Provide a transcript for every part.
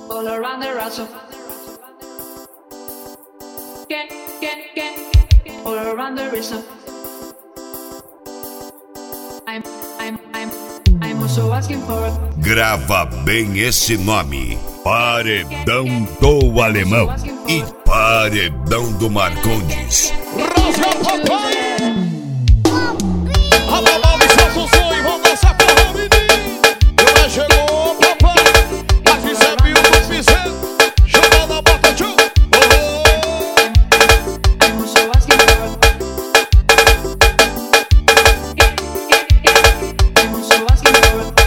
all around the Russell. Get, all around the Russell. I'm also asking for a... Grava bem esse nome: Paredão do Alemão e Paredão do Marcondes. Rosa Papai! A babá me solta o som e vamos dançar porra, menino. Já chegou, papai, mas recebe o do piseiro. Chama na bota, tchau. I'm also asking for a... I'm also asking for a...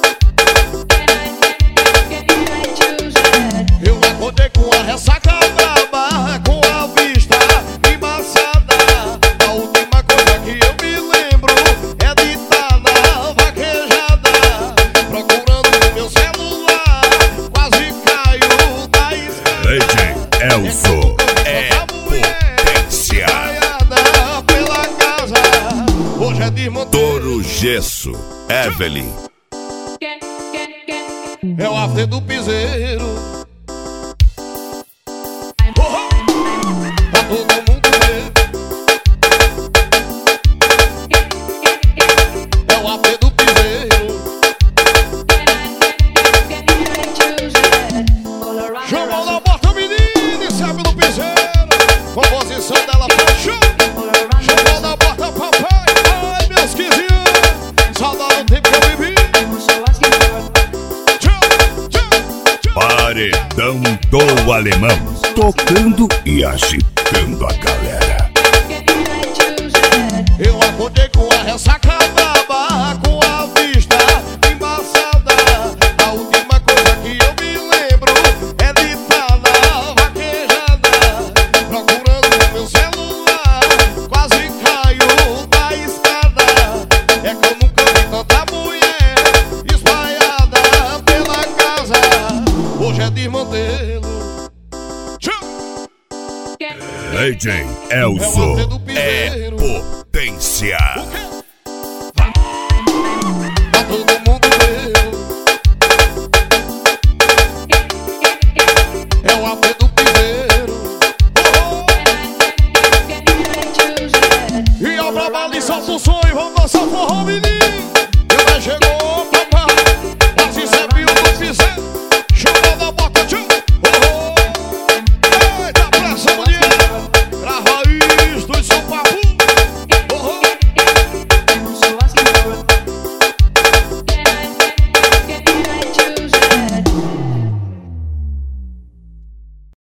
Can I choose it? Eu acordei com a ressaca braba, com a vista embaçada. A última coisa que eu me lembro é de estar na vaquejada, procurando o meu celular, quase caio da escada. DJ Elso é potência. Espalhada pela casa, hoje é de Monteiro. Toro Gesso, Evelyn. É o after do piseiro. Pra todo mundo ver. É o after do piseiro. Chama na bota, menina, e sabe do piseiro. Composição dela paixão. Chama na bota, papai. Ai, meus 15 anos. Saudade do tempo que eu vivi. Paredão do Alemão, tocando e agitando a galera. Eu acordei com a ressaca braba, com a vista embaçada. A última coisa que eu me lembro é de estar na vaquejada, procurando o meu celular, quase caio da escada. É que eu nunca vi tanta mulher espalhada pela casa, hoje é desmantelo. DJ Elso é potência.